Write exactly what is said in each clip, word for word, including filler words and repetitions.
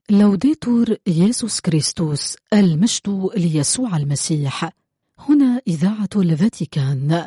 لوديتور يسوع كريستوس، المجد ليسوع المسيح. هنا إذاعة الفاتيكان.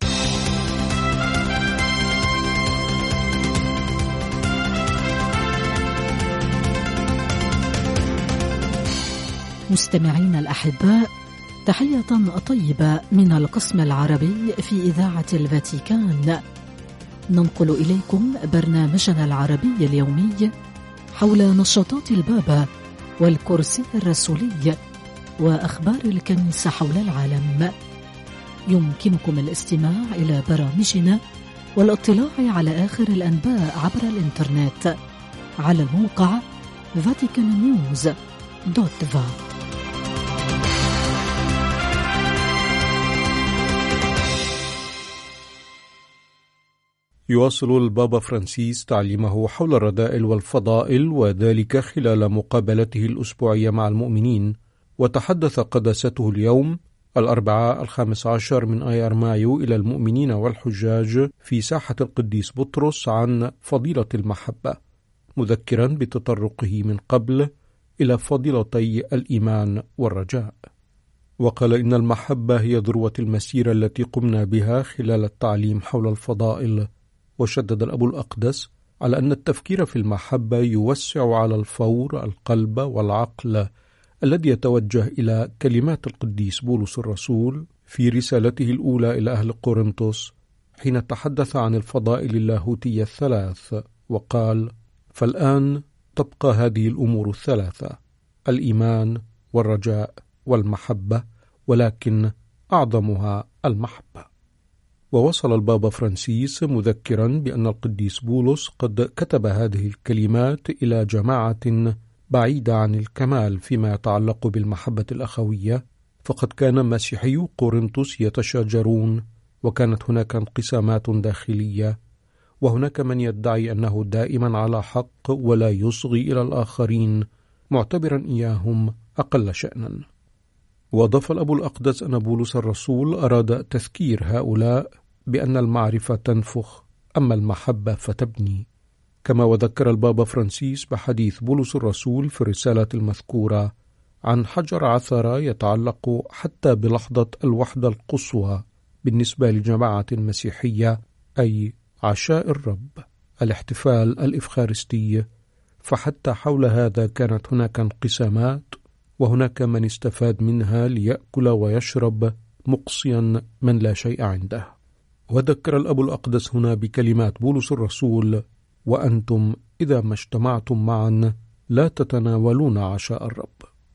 مستمعين الأحباء، تحية طيبة من القسم العربي في إذاعة الفاتيكان. ننقل إليكم برنامجنا العربي اليومي حول نشاطات البابا والكرسي الرسولي وأخبار الكنيسة حول العالم. يمكنكم الاستماع إلى برامجنا والاطلاع على آخر الأنباء عبر الإنترنت على الموقع فاتيكان نيوز دوت فا. يواصل البابا فرانسيس تعليمه حول الرذائل والفضائل، وذلك خلال مقابلته الأسبوعية مع المؤمنين. وتحدث قداسته اليوم الأربعاء الخامس عشر من آيار مايو إلى المؤمنين والحجاج في ساحة القديس بطرس عن فضيلة المحبة، مذكرا بتطرقه من قبل إلى فضيلتي الإيمان والرجاء. وقال إن المحبة هي ذروة المسيرة التي قمنا بها خلال التعليم حول الفضائل. وشدد الأب الأقدس على أن التفكير في المحبة يوسع على الفور القلب والعقل الذي يتوجه إلى كلمات القديس بولس الرسول في رسالته الأولى إلى أهل قورنثوس حين تحدث عن الفضائل اللاهوتية الثلاث، وقال: فالآن تبقى هذه الأمور الثلاثة، الإيمان والرجاء والمحبة، ولكن أعظمها المحبة. ووصل البابا فرانسيس مذكرا بأن القديس بولس قد كتب هذه الكلمات إلى جماعة بعيدة عن الكمال فيما يتعلق بالمحبة الأخوية، فقد كان مسيحي قورنثوس يتشاجرون، وكانت هناك انقسامات داخلية، وهناك من يدعي أنه دائما على حق ولا يصغي إلى الآخرين، معتبرا إياهم أقل شأنا. وأضاف الأب الأقدس أن بولس الرسول أراد تذكير هؤلاء بأن المعرفة تنفخ، أما المحبة فتبني. كما وذكر البابا فرانسيس بحديث بولس الرسول في الرسالة المذكورة عن حجر عثرة يتعلق حتى بلحظة الوحدة القصوى بالنسبة لجماعة مسيحية، أي عشاء الرب، الاحتفال الإفخارستي. فحتى حول هذا كانت هناك انقسامات، وهناك من استفاد منها ليأكل ويشرب مقصيا من لا شيء عنده. وذكر الأب الأقدس هنا بكلمات بولس الرسول: وأنتم إذا ما اجتمعتم معا لا تتناولون عشاء الرب.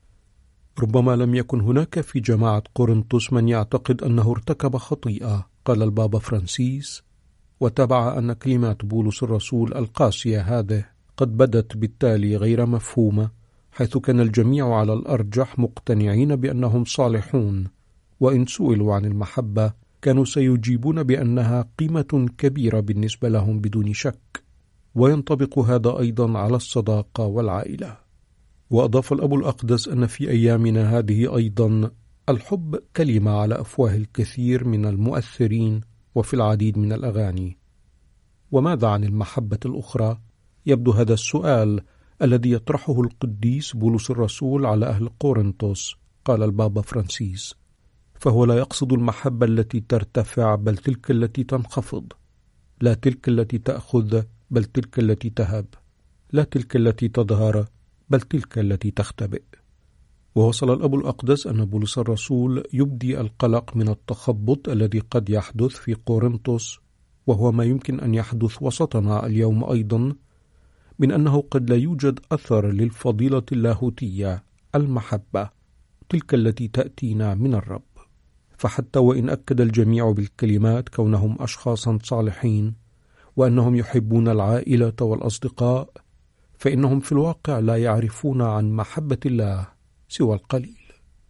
ربما لم يكن هناك في جماعة قورنثوس من يعتقد أنه ارتكب خطيئة، قال البابا فرانسيس، وتبع أن كلمات بولس الرسول القاسية هذه قد بدت بالتالي غير مفهومة، حيث كان الجميع على الأرجح مقتنعين بأنهم صالحون، وإن سئلوا عن المحبة كانوا سيجيبون بأنها قيمة كبيرة بالنسبة لهم بدون شك. وينطبق هذا أيضا على الصداقة والعائلة. وأضاف الأب الأقدس أن في أيامنا هذه أيضا الحب كلمة على أفواه الكثير من المؤثرين وفي العديد من الأغاني. وماذا عن المحبة الأخرى؟ يبدو هذا السؤال الذي يطرحه القديس بولس الرسول على أهل قورنثوس. قال البابا فرانسيس: فهو لا يقصد المحبة التي ترتفع، بل تلك التي تنخفض، لا تلك التي تأخذ، بل تلك التي تهب، لا تلك التي تظهر، بل تلك التي تختبئ. ووصل الأب الأقدس أن بولس الرسول يبدي القلق من التخبط الذي قد يحدث في قورنثوس، وهو ما يمكن أن يحدث وسطنا اليوم أيضا، من أنه قد لا يوجد أثر للفضيلة اللاهوتية المحبة، تلك التي تأتينا من الرب. فحتى وإن أكد الجميع بالكلمات كونهم أشخاصا صالحين وأنهم يحبون العائلة والأصدقاء، فإنهم في الواقع لا يعرفون عن محبة الله سوى القليل.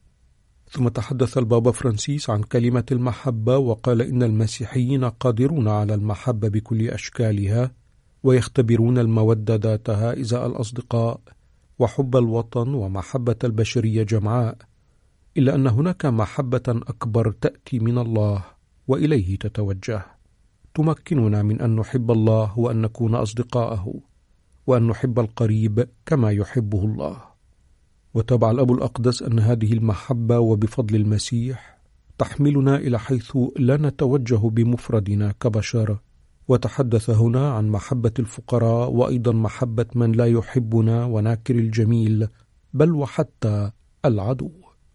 ثم تحدث البابا فرانسيس عن كلمة المحبة، وقال إن المسيحيين قادرون على المحبة بكل أشكالها، ويختبرون المودة ذاتها إزاء الأصدقاء، وحب الوطن ومحبة البشرية جمعاء، إلا أن هناك محبة أكبر تأتي من الله وإليه تتوجه، تمكننا من أن نحب الله وأن نكون أصدقاءه، وأن نحب القريب كما يحبه الله. وتابع الأب الأقدس أن هذه المحبة وبفضل المسيح تحملنا إلى حيث لا نتوجه بمفردنا كبشر، وتحدث هنا عن محبة الفقراء وأيضا محبة من لا يحبنا وناكر الجميل بل وحتى العدو.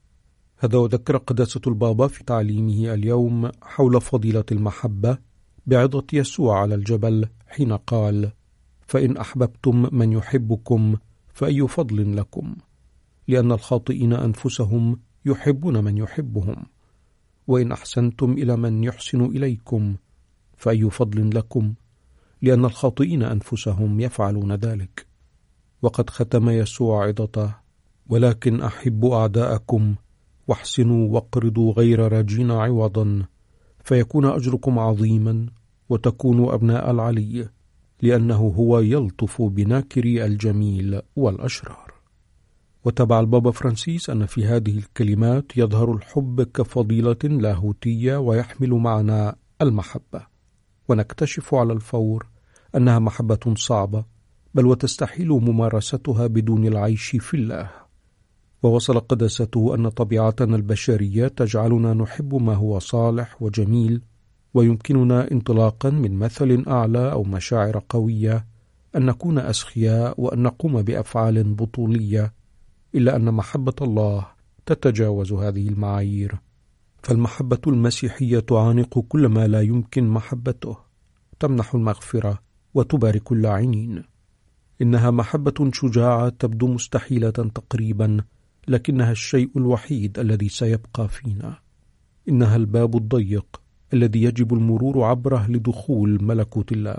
هذا وذكر قداسة البابا في تعليمه اليوم حول فضيلة المحبة بعظة يسوع على الجبل حين قال: فإن أحببتم من يحبكم فأي فضل لكم، لأن الخاطئين أنفسهم يحبون من يحبهم، وإن أحسنتم إلى من يحسن إليكم فأي فضل لكم، لأن الخاطئين أنفسهم يفعلون ذلك. وقد ختم يسوع عظته: ولكن أحبوا أعداءكم واحسنوا واقرضوا غير راجين عوضا، فيكون أجركم عظيما وتكونوا أبناء العلي، لأنه هو يلطف بناكري الجميل والأشرار. وتبع البابا فرانسيس أن في هذه الكلمات يظهر الحب كفضيلة لاهوتية ويحمل معنى المحبة، ونكتشف على الفور أنها محبة صعبة بل وتستحيل ممارستها بدون العيش في الله. ووصل قداسته أن طبيعتنا البشرية تجعلنا نحب ما هو صالح وجميل، ويمكننا انطلاقا من مثل أعلى أو مشاعر قوية أن نكون أسخياء وأن نقوم بأفعال بطولية، إلا أن محبة الله تتجاوز هذه المعايير. فالمحبة المسيحية تعانق كل ما لا يمكن محبته، تمنح المغفرة وتبارك اللاعنين. إنها محبة شجاعة تبدو مستحيلة تقريبا، لكنها الشيء الوحيد الذي سيبقى فينا. إنها الباب الضيق الذي يجب المرور عبره لدخول ملكوت الله.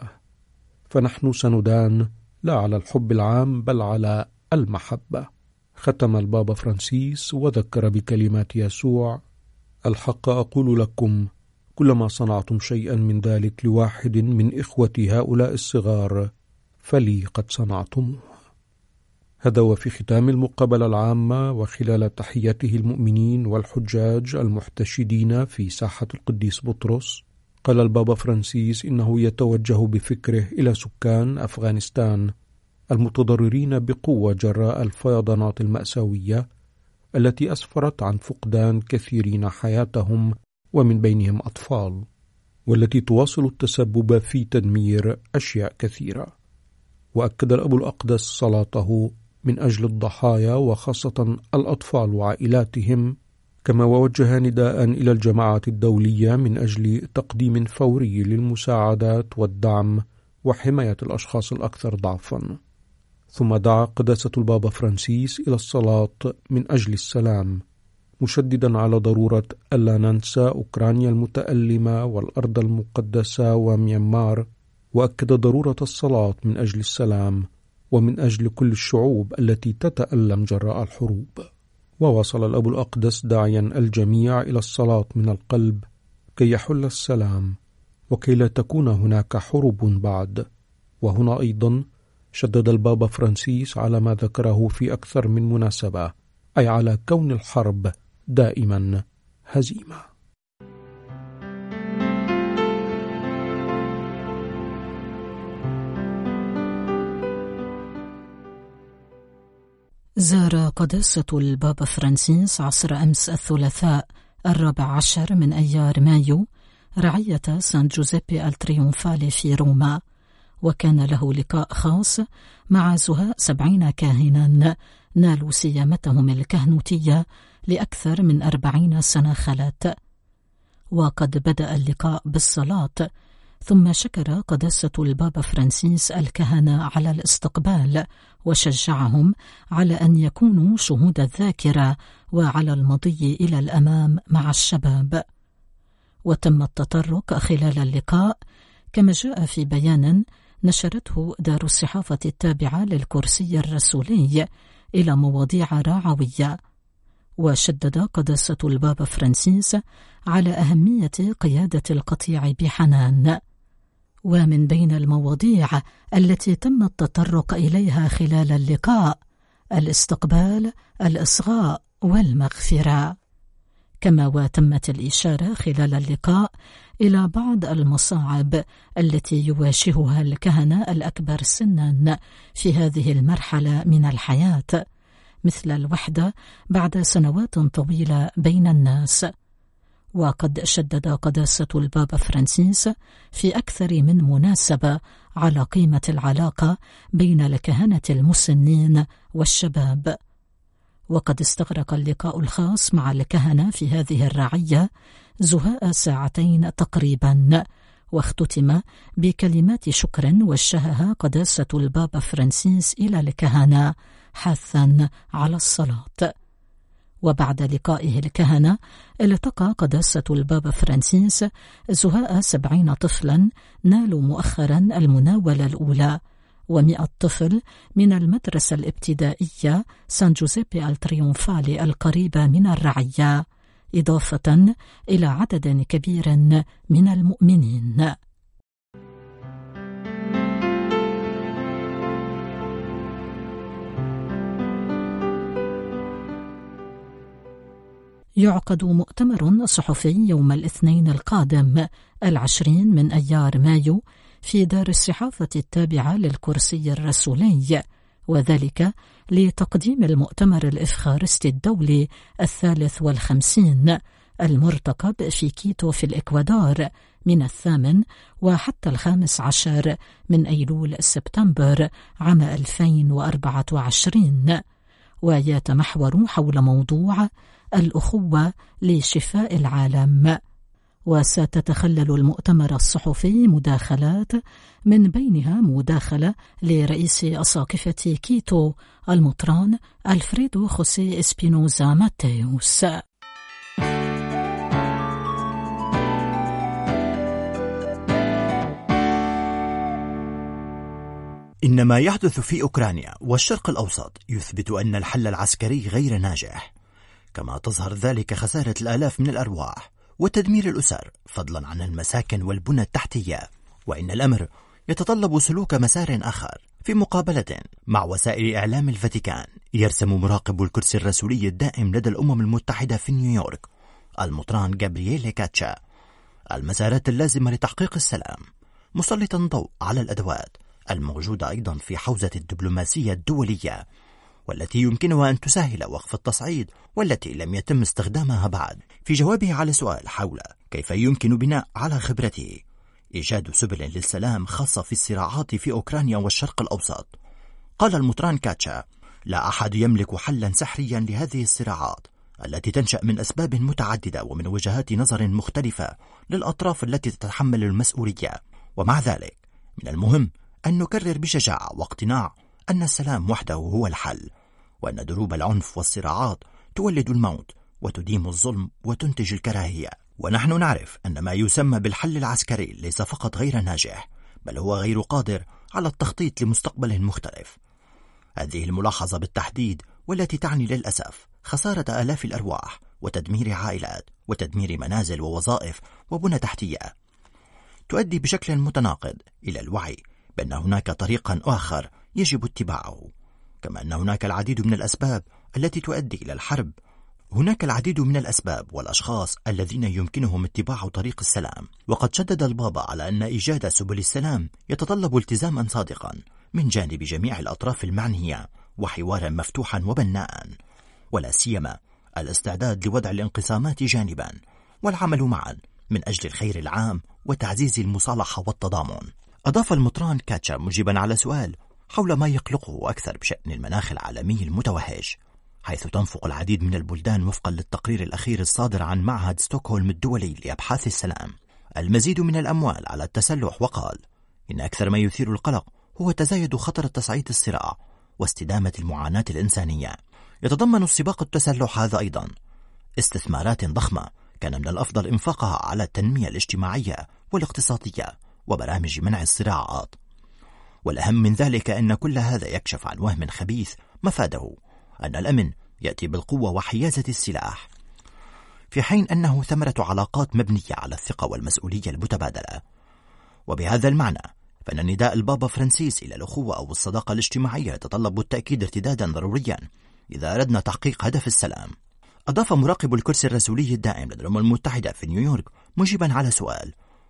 فنحن سندان لا على الحب العام بل على المحبة. ختم البابا فرانسيس وذكر بكلمات يسوع: الحق أقول لكم، كلما صنعتم شيئا من ذلك لواحد من إخوتي هؤلاء الصغار فلي قد صنعتموه. هذا وفي ختام المقابلة العامة وخلال تحيته المؤمنين والحجاج المحتشدين في ساحة القديس بطرس، قال البابا فرانسيس إنه يتوجه بفكره إلى سكان أفغانستان المتضررين بقوة جراء الفيضانات المأساوية التي أسفرت عن فقدان كثيرين حياتهم ومن بينهم أطفال، والتي تواصل التسبب في تدمير أشياء كثيرة. وأكد الأب الأقدس صلاته من أجل الضحايا وخاصة الأطفال وعائلاتهم، كما ووجه نداء إلى الجماعة الدولية من أجل تقديم فوري للمساعدات والدعم وحماية الأشخاص الأكثر ضعفا. ثم دعا قداسة البابا فرانسيس إلى الصلاة من أجل السلام، مشددا على ضرورة ألا ننسى أوكرانيا المتألمة والأرض المقدسة وميانمار، وأكد ضرورة الصلاة من أجل السلام ومن أجل كل الشعوب التي تتألم جراء الحروب. ووصل الأب الأقدس داعيا الجميع إلى الصلاة من القلب كي يحل السلام وكي لا تكون هناك حروب بعد. وهنا أيضا شدد البابا فرانسيس على ما ذكره في أكثر من مناسبة، أي على كون الحرب دائما هزيمة. زار قداسة البابا فرانسيس عصر أمس الثلاثاء الرابع عشر من أيار مايو رعية سان جوزيبي التريومفالي في روما، وكان له لقاء خاص مع زهاء سبعين كاهنا نالوا سيامتهم الكهنوتية لأكثر من أربعين سنة خلت. وقد بدأ اللقاء بالصلاة، ثم شكر قداسة البابا فرانسيس الكهنة على الاستقبال وشجعهم على أن يكونوا شهود الذاكرة وعلى المضي إلى الأمام مع الشباب. وتم التطرق خلال اللقاء كما جاء في بيان نشرته دار الصحافة التابعة للكرسي الرسولي إلى مواضيع رعوية. وشدد قداسة البابا فرانسيس على أهمية قيادة القطيع بحنان. ومن بين المواضيع التي تم التطرق إليها خلال اللقاء الاستقبال، الإصغاء والمغفرة. كما وتمت الإشارة خلال اللقاء إلى بعض المصاعب التي يواجهها الكهنة الأكبر سنا في هذه المرحلة من الحياة، مثل الوحدة بعد سنوات طويلة بين الناس. وقد شدد قداسة البابا فرانسيس في أكثر من مناسبة على قيمة العلاقة بين الكهنة المسنين والشباب. وقد استغرق اللقاء الخاص مع الكهنة في هذه الرعية زهاء ساعتين تقريبا، واختتم بكلمات شكر وجهها قداسة البابا فرانسيس إلى الكهنة حثا على الصلاة. وبعد لقائه الكهنة التقى قداسة البابا فرانسيس زهاء سبعين طفلا نالوا مؤخرا المناولة الأولى، ومئة طفل من المدرسة الابتدائية سان جوزيبي التريونفالي القريبة من الرعية، إضافة إلى عدد كبير من المؤمنين. يعقد مؤتمر صحفي يوم الاثنين القادم العشرين من أيار مايو في دار الصحافة التابعة للكرسي الرسولي، وذلك لتقديم المؤتمر الإفخارستي الدولي الثالث والخمسين المرتقب في كيتو في الإكوادور من الثامن وحتى الخامس عشر من أيلول سبتمبر عام ألفين وأربعة وعشرين، ويتمحور حول موضوع الأخوة لشفاء العالم. وستتخلل المؤتمر الصحفي مداخلات، من بينها مداخلة لرئيس أساقفة كيتو المطران ألفريدو خوسيه إسبينوزا ماتيوس. إن ما يحدث في أوكرانيا والشرق الأوسط يثبت أن الحل العسكري غير ناجح، كما تظهر ذلك خسارة الآلاف من الأرواح وتدمير الأسر، فضلا عن المساكن والبنى التحتية، وإن الأمر يتطلب سلوك مسار آخر. في مقابلة مع وسائل إعلام الفاتيكان، يرسم مراقب الكرسي الرسولي الدائم لدى الأمم المتحدة في نيويورك المطران جابرييل كاتشا المسارات اللازمة لتحقيق السلام، مسلطا ضوء على الأدوات الموجودة أيضا في حوزة الدبلوماسية الدولية، والتي يمكنها أن تسهل وقف التصعيد والتي لم يتم استخدامها بعد. في جوابه على سؤال حول كيف يمكن بناء على خبرته إيجاد سبل للسلام خاصة في الصراعات في أوكرانيا والشرق الأوسط، قال المطران كاتشا: لا أحد يملك حلا سحريا لهذه الصراعات التي تنشأ من أسباب متعددة ومن وجهات نظر مختلفة للأطراف التي تتحمل المسؤولية، ومع ذلك من المهم أن نكرر بشجاعة واقتناع أن السلام وحده هو الحل، وأن دروب العنف والصراعات تولد الموت وتديم الظلم وتنتج الكراهية. ونحن نعرف أن ما يسمى بالحل العسكري ليس فقط غير ناجح، بل هو غير قادر على التخطيط لمستقبل مختلف. هذه الملاحظة بالتحديد والتي تعني للأسف خسارة آلاف الأرواح وتدمير عائلات وتدمير منازل ووظائف وبنى تحتية تؤدي بشكل متناقض إلى الوعي بأن هناك طريقا آخر يجب اتباعه، كما أن هناك العديد من الأسباب التي تؤدي إلى الحرب. هناك العديد من الأسباب والأشخاص الذين يمكنهم اتباع طريق السلام، وقد شدد البابا على أن إيجاد سبل السلام يتطلب التزاما صادقا من جانب جميع الأطراف المعنية وحوارا مفتوحا وبناء، ولا سيما الاستعداد لوضع الانقسامات جانبا والعمل معا من أجل الخير العام وتعزيز المصالحة والتضامن. أضاف المطران كاتشا مجيبا على سؤال حول ما يقلقه أكثر بشأن المناخ العالمي المتوهج، حيث تنفق العديد من البلدان وفقا للتقرير الأخير الصادر عن معهد ستوكهولم الدولي لأبحاث السلام المزيد من الأموال على التسلح، وقال إن أكثر ما يثير القلق هو تزايد خطر تصعيد الصراع واستدامة المعاناة الإنسانية. يتضمن السباق التسلح هذا أيضا استثمارات ضخمة كان من الأفضل إنفاقها على التنمية الاجتماعية والاقتصادية وبرامج منع الصراعات، والأهم من ذلك أن كل هذا يكشف عن وهم خبيث مفاده أن الأمن يأتي بالقوة وحيازة السلاح، في حين أنه ثمرة علاقات مبنية على الثقة والمسؤولية المتبادلة. وبهذا المعنى فإن نداء البابا فرانسيس إلى الأخوة أو الصداقة الاجتماعية يتطلب بالتأكيد ارتدادا ضروريا إذا أردنا تحقيق هدف السلام. أضاف مراقب الكرسي الرسولي الدائم لدى الأمم المتحدة في نيويورك مجيبا على سؤال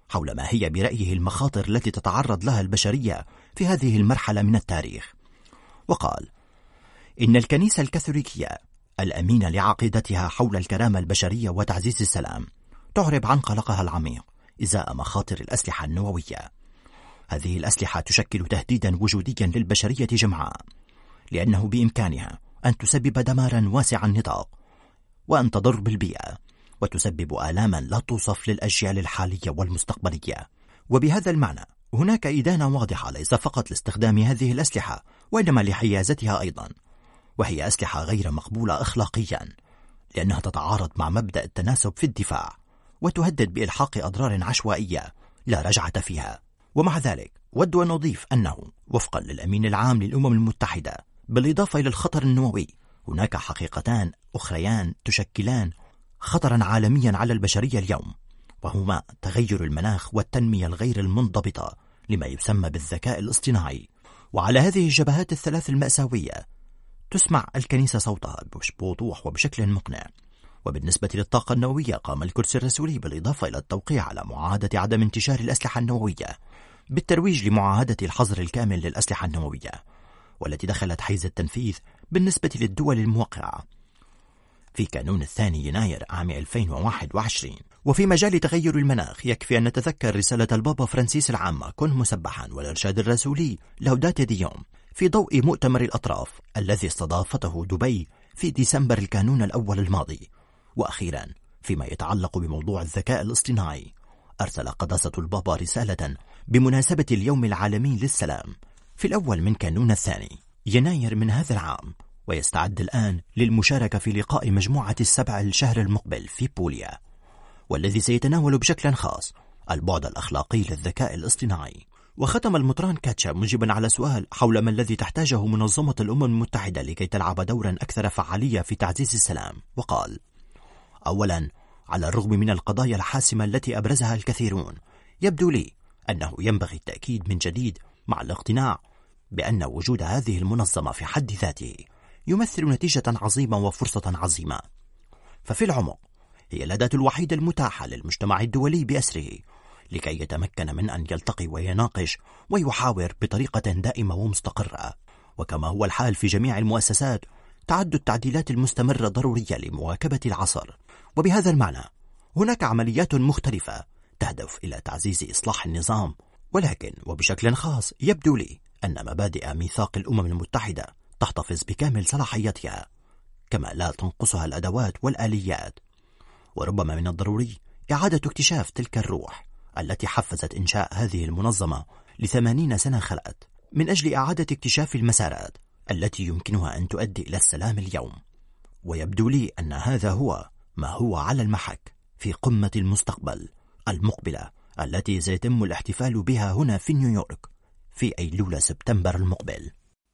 حول ما هي برأيه المخاطر التي تتعرض لها البشرية في هذه المرحلة من التاريخ، وقال إن الكنيسة الكاثوليكية الأمينة لعقيدتها حول الكرامة البشرية وتعزيز السلام تعرب عن قلقها العميق إزاء مخاطر الأسلحة النووية. هذه الأسلحة تشكل تهديدا وجوديا للبشرية جمعاء، لأنه بإمكانها أن تسبب دمارا واسع النطاق وأن تضر بالبيئة وتسبب آلاما لا توصف للأجيال الحالية والمستقبلية. وبهذا المعنى هناك إدانة واضحة ليس فقط لاستخدام هذه الأسلحة وإنما لحيازتها أيضا، وهي أسلحة غير مقبولة أخلاقيا لأنها تتعارض مع مبدأ التناسب في الدفاع وتهدد بإلحاق أضرار عشوائية لا رجعة فيها. ومع ذلك ود أن نضيف أنه وفقا للأمين العام للأمم المتحدة بالإضافة إلى الخطر النووي هناك حقيقتان أخريان تشكلان خطرا عالميا على البشرية اليوم، وهما تغير المناخ والتنمية الغير المنضبطة لما يسمى بالذكاء الاصطناعي. وعلى هذه الجبهات الثلاث المأساوية تسمع الكنيسة صوتها بوضوح وبشكل مقنع. وبالنسبة للطاقة النووية قام الكرسي الرسولي بالإضافة إلى التوقيع على معاهدة عدم انتشار الأسلحة النووية بالترويج لمعاهدة الحظر الكامل للأسلحة النووية، والتي دخلت حيز التنفيذ بالنسبة للدول الموقعة في كانون الثاني يناير عام ألفين وواحد وعشرين. وفي مجال تغير المناخ يكفي أن نتذكر رسالة البابا فرانسيس العامة كن مسبحا والإرشاد الرسولي لوداتي ديوم في ضوء مؤتمر الأطراف الذي استضافته دبي في ديسمبر الكانون الأول الماضي. وأخيرا فيما يتعلق بموضوع الذكاء الاصطناعي أرسل قداسة البابا رسالة بمناسبة اليوم العالمي للسلام في الأول من كانون الثاني يناير من هذا العام، ويستعد الآن للمشاركة في لقاء مجموعة السبع الشهر المقبل في بوليا، والذي سيتناول بشكل خاص البعد الأخلاقي للذكاء الاصطناعي. وختم المطران كاتشا مجيبا على سؤال حول ما الذي تحتاجه منظمة الأمم المتحدة لكي تلعب دورا أكثر فعالية في تعزيز السلام، وقال: أولا، على الرغم من القضايا الحاسمة التي أبرزها الكثيرون، يبدو لي أنه ينبغي التأكيد من جديد مع الاقتناع بأن وجود هذه المنظمة في حد ذاته يمثل نتيجة عظيمة وفرصة عظيمة، ففي العمق هي الأداة الوحيدة المتاحة للمجتمع الدولي بأسره لكي يتمكن من أن يلتقي ويناقش ويحاور بطريقة دائمة ومستقرة. وكما هو الحال في جميع المؤسسات، تعد التعديلات المستمرة ضرورية لمواكبة العصر. وبهذا المعنى هناك عمليات مختلفة تهدف إلى تعزيز إصلاح النظام، ولكن وبشكل خاص يبدو لي أن مبادئ ميثاق الأمم المتحدة تحتفظ بكامل صلاحيتها، كما لا تنقصها الأدوات والآليات. وربما من الضروري إعادة اكتشاف تلك الروح التي حفزت إنشاء هذه المنظمة لثمانين سنة خلت، من أجل إعادة اكتشاف المسارات التي يمكنها أن تؤدي إلى السلام اليوم. ويبدو لي أن هذا هو ما هو على المحك في قمة المستقبل المقبلة التي سيتم الاحتفال بها هنا في نيويورك في أيلول سبتمبر المقبل.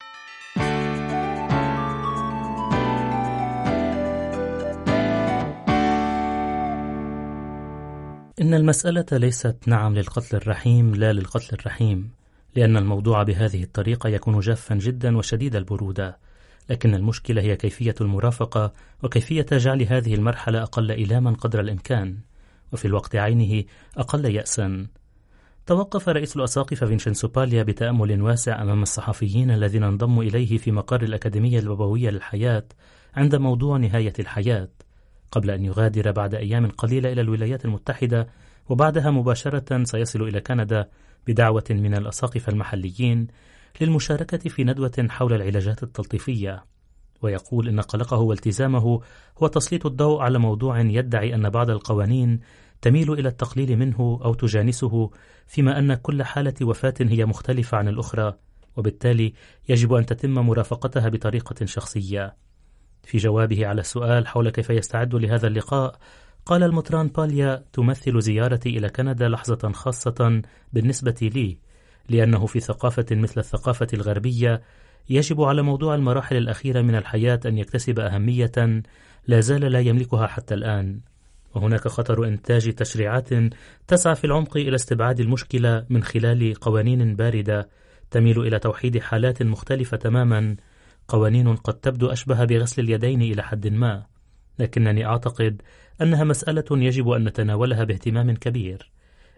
إن المسألة ليست نعم للقتل الرحيم لا للقتل الرحيم، لأن الموضوع بهذه الطريقة يكون جافا جدا وشديد البرودة، لكن المشكلة هي كيفية المرافقة وكيفية جعل هذه المرحلة أقل إيلاما قدر الإمكان، وفي الوقت عينه أقل يأسا. توقف رئيس الأساقفة فينشنسو باليا بتأمل واسع أمام الصحفيين الذين انضموا إليه في مقر الأكاديمية البابوية للحياة عند موضوع نهاية الحياة، قبل أن يغادر بعد أيام قليلة إلى الولايات المتحدة، وبعدها مباشرة سيصل إلى كندا بدعوة من الأساقفة المحليين للمشاركة في ندوة حول العلاجات التلطيفية. ويقول إن قلقه والتزامه هو تسليط الضوء على موضوع يدعي أن بعض القوانين تميل إلى التقليل منه أو تجانسه، فيما أن كل حالة وفاة هي مختلفة عن الأخرى، وبالتالي يجب أن تتم مرافقتها بطريقة شخصية. في جوابه على السؤال حول كيف يستعد لهذا اللقاء، قال المطران باليا: تمثل زيارتي إلى كندا لحظة خاصة بالنسبة لي، لأنه في ثقافة مثل الثقافة الغربية يجب على موضوع المراحل الأخيرة من الحياة أن يكتسب أهمية لا زال لا يملكها حتى الآن. وهناك خطر إنتاج تشريعات تسعى في العمق إلى استبعاد المشكلة من خلال قوانين باردة تميل إلى توحيد حالات مختلفة تماما، قوانين قد تبدو أشبه بغسل اليدين إلى حد ما، لكنني أعتقد أنها مسألة يجب أن نتناولها باهتمام كبير.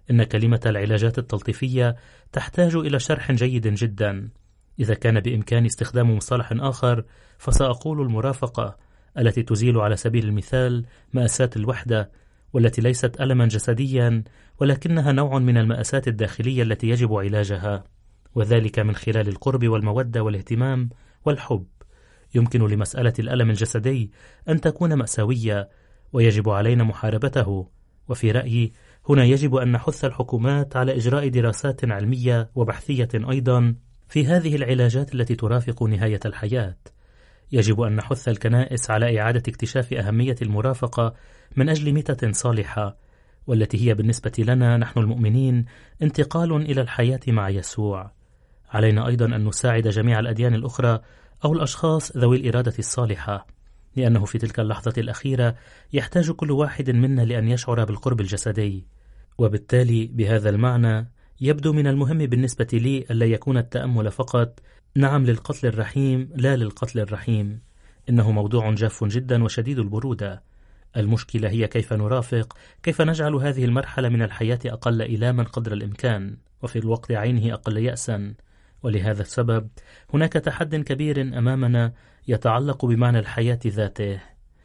إن كلمة العلاجات التلطيفية تحتاج إلى شرح جيد جدا. إذا كان بإمكاني استخدام مصطلح آخر فسأقول المرافقة، التي تزيل على سبيل المثال مأساة الوحدة، والتي ليست ألما جسديا ولكنها نوع من المأساة الداخلية التي يجب علاجها، وذلك من خلال القرب والمودة والاهتمام والحب. يمكن لمسألة الألم الجسدي أن تكون مأساوية ويجب علينا محاربته، وفي رأيي هنا يجب أن نحث الحكومات على إجراء دراسات علمية وبحثية أيضا في هذه العلاجات التي ترافق نهاية الحياة. يجب أن نحث الكنائس على إعادة اكتشاف أهمية المرافقة من أجل ميتة صالحة، والتي هي بالنسبة لنا نحن المؤمنين انتقال إلى الحياة مع يسوع. علينا أيضا أن نساعد جميع الأديان الأخرى أو الأشخاص ذوي الإرادة الصالحة، لأنه في تلك اللحظة الأخيرة يحتاج كل واحد منا لأن يشعر بالقرب الجسدي. وبالتالي بهذا المعنى يبدو من المهم بالنسبة لي ألا يكون التأمل فقط نعم للقتل الرحيم لا للقتل الرحيم. إنه موضوع جاف جدا وشديد البرودة. المشكلة هي كيف نرافق، كيف نجعل هذه المرحلة من الحياة أقل إلاما قدر الإمكان، وفي الوقت عينه أقل يأسا. ولهذا السبب هناك تحد كبير أمامنا يتعلق بمعنى الحياة ذاته.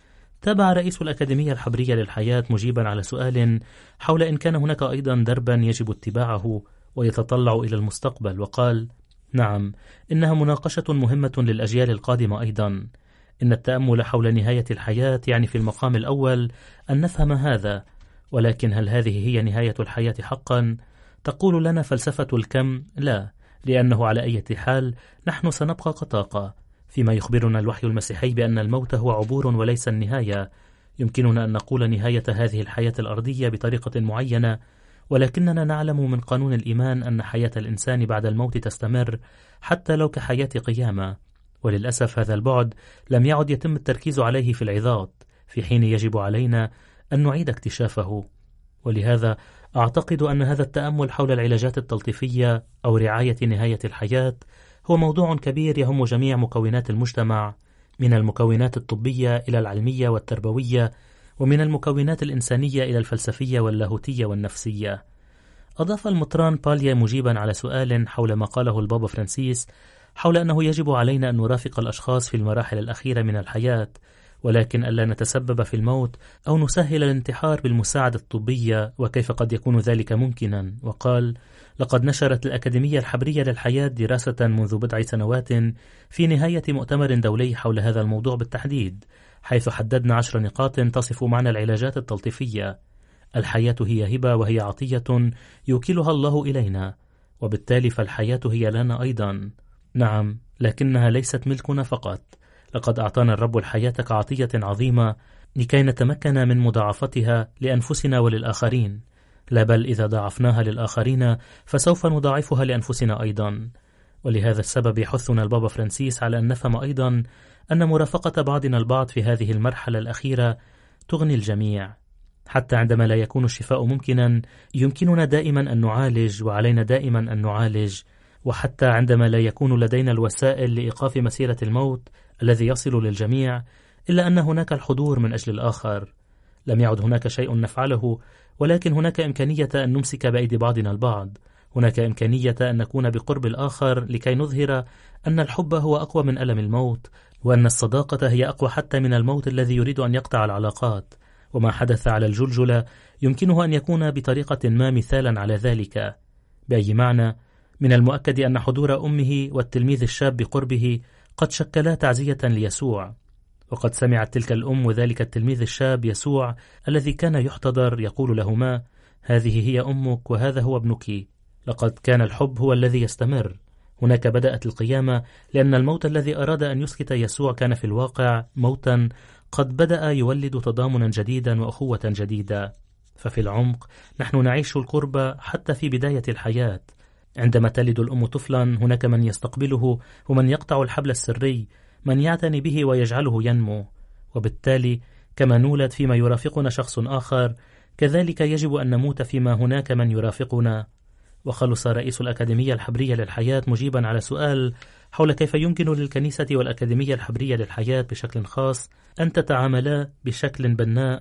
تابع رئيس الأكاديمية الحبرية للحياة مجيبا على سؤال حول إن كان هناك أيضا دربا يجب اتباعه ويتطلع إلى المستقبل، وقال: نعم، إنها مناقشة مهمة للأجيال القادمة أيضا. إن التأمل حول نهاية الحياة يعني في المقام الأول أن نفهم هذا، ولكن هل هذه هي نهاية الحياة حقا؟ تقول لنا فلسفة الكم لا، لأنه على أي حال نحن سنبقى كطاقة. فيما يخبرنا الوحي المسيحي بأن الموت هو عبور وليس النهاية، يمكننا أن نقول نهاية هذه الحياة الأرضية بطريقة معينة، ولكننا نعلم من قانون الإيمان أن حياة الإنسان بعد الموت تستمر حتى لو كحياة قيامة. وللأسف هذا البعد لم يعد يتم التركيز عليه في العظات، في حين يجب علينا أن نعيد اكتشافه. ولهذا أعتقد أن هذا التأمل حول العلاجات التلطيفية أو رعاية نهاية الحياة هو موضوع كبير يهم جميع مكونات المجتمع، من المكونات الطبية إلى العلمية والتربوية، ومن المكونات الإنسانية إلى الفلسفية واللاهوتية والنفسية. أضاف المطران باليا مجيبا على سؤال حول ما قاله البابا فرانسيس حول أنه يجب علينا أن نرافق الأشخاص في المراحل الأخيرة من الحياة، ولكن ألا نتسبب في الموت أو نسهل الانتحار بالمساعدة الطبية، وكيف قد يكون ذلك ممكنا. وقال: لقد نشرت الأكاديمية الحبرية للحياة دراسة منذ بضع سنوات في نهاية مؤتمر دولي حول هذا الموضوع بالتحديد، حيث حددنا عشر نقاط تصف معنى العلاجات التلطيفية. الحياة هي هبة وهي عطية يوكلها الله إلينا، وبالتالي فالحياة هي لنا أيضا. نعم، لكنها ليست ملكنا فقط. لقد أعطانا الرب الحياة كعطية عظيمة لكي نتمكن من مضاعفتها لأنفسنا وللآخرين، لا بل إذا ضاعفناها للآخرين فسوف نضاعفها لأنفسنا أيضا. ولهذا السبب يحثنا البابا فرانسيس على أن نفهم أيضا أن مرافقة بعضنا البعض في هذه المرحلة الأخيرة تغني الجميع. حتى عندما لا يكون الشفاء ممكنا يمكننا دائما أن نعالج، وعلينا دائما أن نعالج. وحتى عندما لا يكون لدينا الوسائل لإيقاف مسيرة الموت الذي يصل للجميع، إلا أن هناك الحضور من أجل الآخر. لم يعد هناك شيء نفعله، ولكن هناك إمكانية أن نمسك بأيدي بعضنا البعض. هناك إمكانية أن نكون بقرب الآخر لكي نظهر أن الحب هو أقوى من ألم الموت، وأن الصداقة هي أقوى حتى من الموت الذي يريد أن يقطع العلاقات. وما حدث على الجلجلة يمكنه أن يكون بطريقة ما مثالا على ذلك. بأي معنى؟ من المؤكد أن حضور أمه والتلميذ الشاب بقربه قد شكلا تعزية ليسوع، وقد سمعت تلك الأم وذلك التلميذ الشاب يسوع الذي كان يحتضر يقول لهما: هذه هي أمك وهذا هو ابنك. لقد كان الحب هو الذي يستمر. هناك بدأت القيامة، لأن الموت الذي أراد أن يسكت يسوع كان في الواقع موتا قد بدأ يولد تضامنا جديدا وأخوة جديدة. ففي العمق نحن نعيش القرب حتى في بداية الحياة. عندما تلد الأم طفلا هناك من يستقبله ومن يقطع الحبل السري، من يعتني به ويجعله ينمو. وبالتالي كما نولد فيما يرافقنا شخص آخر، كذلك يجب أن نموت فيما هناك من يرافقنا. وخلص رئيس الأكاديمية الحبرية للحياة مجيبا على سؤال حول كيف يمكن للكنيسة والأكاديمية الحبرية للحياة بشكل خاص أن تتعاملا بشكل بناء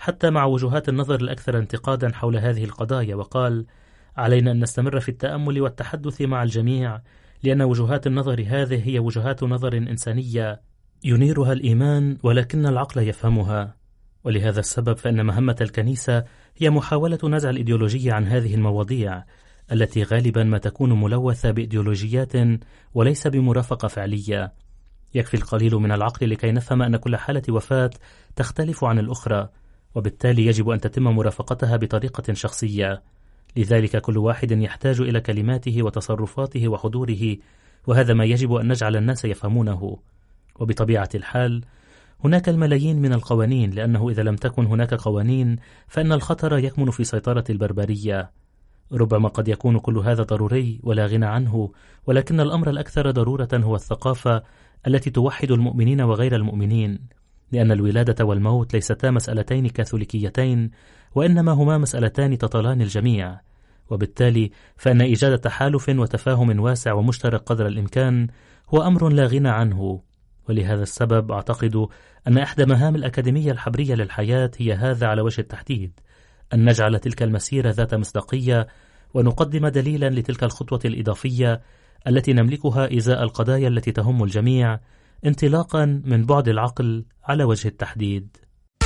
حتى مع وجهات النظر الأكثر انتقادا حول هذه القضايا، وقال: علينا أن نستمر في التأمل والتحدث مع الجميع، لأن وجهات النظر هذه هي وجهات نظر إنسانية ينيرها الإيمان ولكن العقل يفهمها. ولهذا السبب فإن مهمة الكنيسة هي محاولة نزع الإيديولوجية عن هذه المواضيع التي غالبا ما تكون ملوثة بإيديولوجيات وليس بمرافقة فعلية. يكفي القليل من العقل لكي نفهم أن كل حالة وفاة تختلف عن الأخرى، وبالتالي يجب أن تتم مرافقتها بطريقة شخصية. لذلك كل واحد يحتاج إلى كلماته وتصرفاته وحضوره، وهذا ما يجب أن نجعل الناس يفهمونه. وبطبيعة الحال هناك الملايين من القوانين، لأنه إذا لم تكن هناك قوانين فإن الخطر يكمن في سيطرة البربرية. ربما قد يكون كل هذا ضروري ولا غنى عنه، ولكن الأمر الأكثر ضرورة هو الثقافة التي توحد المؤمنين وغير المؤمنين، لأن الولادة والموت ليستا مسألتين كاثوليكيتين، وإنما هما مسألتان تطالان الجميع. وبالتالي فإن إيجاد تحالف وتفاهم واسع ومشترك قدر الإمكان هو أمر لا غنى عنه. ولهذا السبب أعتقد أن إحدى مهام الأكاديمية الحبرية للحياة هي هذا على وجه التحديد: أن نجعل تلك المسيرة ذات مصداقية، ونقدم دليلا لتلك الخطوة الإضافية التي نملكها إزاء القضايا التي تهم الجميع، انطلاقا من بعد العقل على وجه التحديد.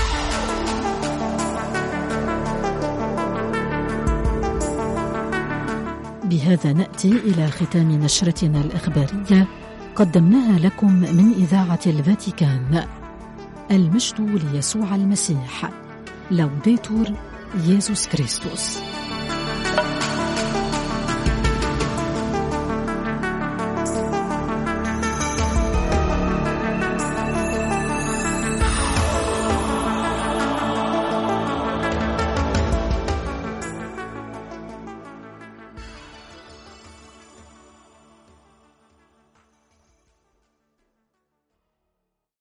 بهذا نأتي إلى ختام نشرتنا الإخبارية قدمناها لكم من إذاعة الفاتيكان. المجد ليسوع المسيح. لوديتور يسوع كريستوس.